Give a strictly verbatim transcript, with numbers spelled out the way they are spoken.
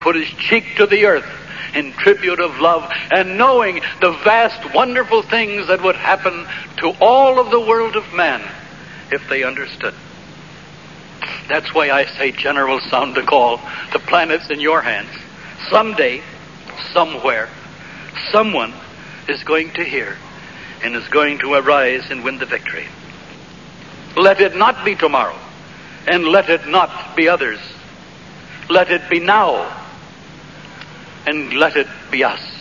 put his cheek to the earth in tribute of love, and knowing the vast, wonderful things that would happen to all of the world of man if they understood. That's why I say, General, sound the call. The planet's in your hands. Someday, somewhere, someone is going to hear and is going to arise and win the victory. Let it not be tomorrow, and let it not be others. Let it be now, and let it be us.